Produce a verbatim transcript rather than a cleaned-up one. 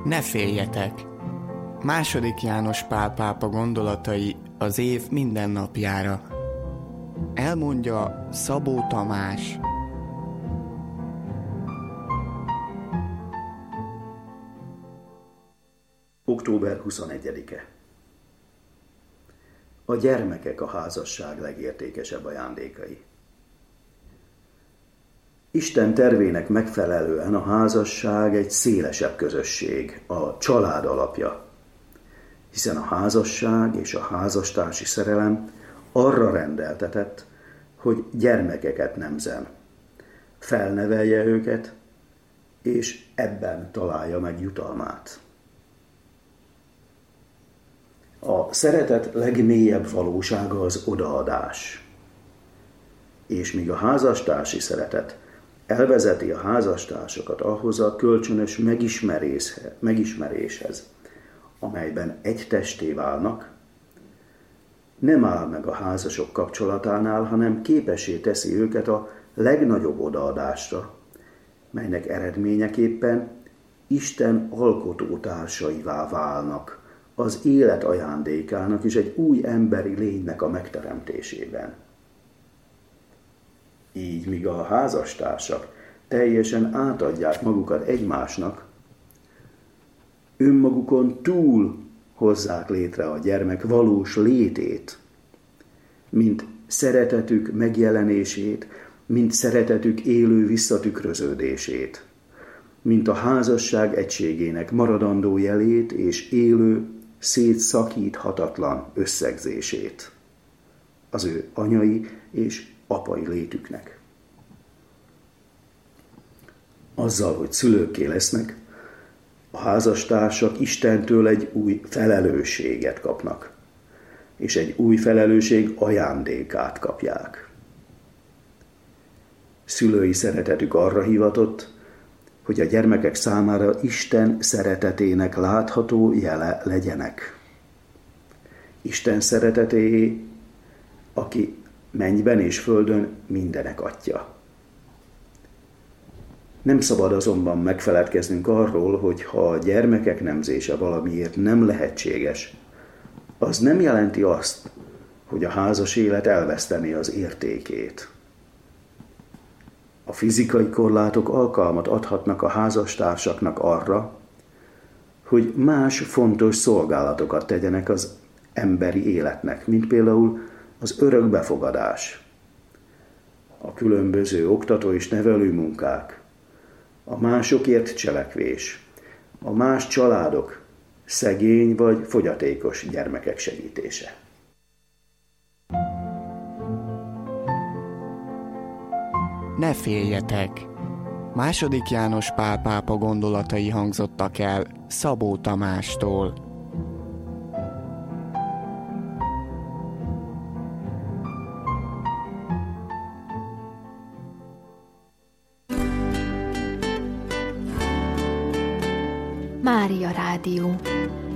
Ne féljetek! Második János Pál pápa gondolatai az év minden napjára. Elmondja Szabó Tamás. október huszonegyedike. A gyermekek a házasság legértékesebb ajándékai. Isten tervének megfelelően a házasság egy szélesebb közösség, a család alapja, hiszen a házasság és a házastársi szerelem arra rendeltetett, hogy gyermekeket nemzen, felnevelje őket, és ebben találja meg jutalmát. A szeretet legmélyebb valósága az odaadás, és míg a házastársi szeretet elvezeti a házastársakat ahhoz a kölcsönös megismeréshez, amelyben egy testé válnak, nem áll meg a házasok kapcsolatánál, hanem képessé teszi őket a legnagyobb odaadásra, melynek eredményeképpen Isten alkotótársaivá válnak az élet ajándékának és egy új emberi lénynek a megteremtésében. Így, míg a házastársak teljesen átadják magukat egymásnak, önmagukon túl hozzák létre a gyermek valós létét, mint szeretetük megjelenését, mint szeretetük élő visszatükröződését, mint a házasság egységének maradandó jelét és élő, szétszakíthatatlan összegzését az ő anyai és apai létüknek. Azzal, hogy szülőkké lesznek, a házastársak Istentől egy új felelősséget kapnak, és egy új felelősség ajándékát kapják. Szülői szeretetük arra hivatott, hogy a gyermekek számára Isten szeretetének látható jele legyenek. Isten szeretetéé, aki mennyben és földön mindenek atya. Nem szabad azonban megfeledkeznünk arról, hogy ha a gyermekek nemzése valamiért nem lehetséges, az nem jelenti azt, hogy a házas élet elvesztené az értékét. A fizikai korlátok alkalmat adhatnak a házastársaknak arra, hogy más fontos szolgálatokat tegyenek az emberi életnek, mint például az örökbefogadás, a különböző oktató és nevelő munkák, a másokért cselekvés, a más családok szegény vagy fogyatékos gyermekek segítése. Ne féljetek! Második János Pál pápa gondolatai hangzottak el Szabó Tamástól. Mária Rádió.